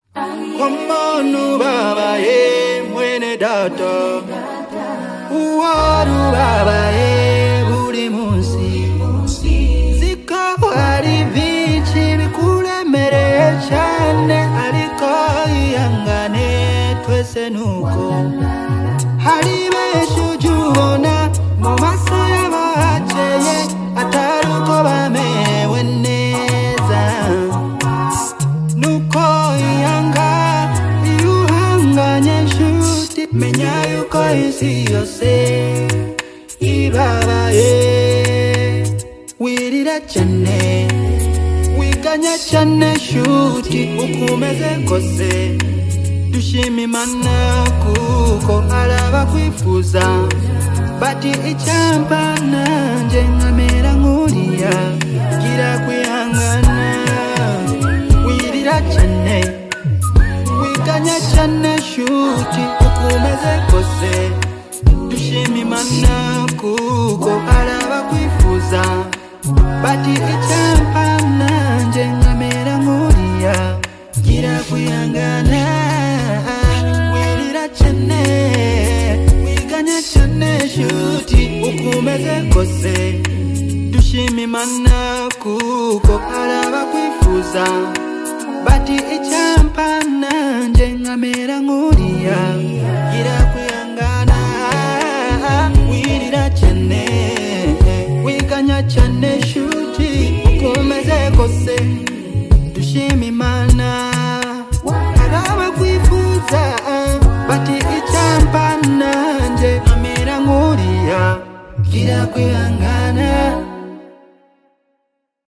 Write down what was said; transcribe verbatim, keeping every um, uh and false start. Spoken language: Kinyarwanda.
Kwamonu baba ye mwene data Uwaru baba ye buri munsi Zikawari vici bikuremereye cyane ariko ihangane twese nuko Hari benshi ujubona mu maso y'abahakeye atari uko bamewe neza Nuko ihanga iyo uhanganye nshuti menya yuko isi yose ibabaye Wirira cyane wiganya cyane nshuti uko umeze kose Dushima Imana kuko araba kwifuza Bati icyampa nanjye nkamera nkuriya Gira kwihangana Wirira cyane wiganya cyane nshuti uko umeze kose Dushima Imana kuko araba kwifuza Bati icyampa nanjye nkamera nkuriya Gira kwihangana Wirira cyane wiganya cyane nshuti uko umeze kose Dushima Imana kuko araba kwifuza Bati icyampa nanjye nkamera nkuriya Gira kwihangana Wirira cyane wiganya cyane nshuti uko umeze kose Dushima Imana araba kwifuza Bati icyampa nanjye nkamera nkuriya Gira kwihangana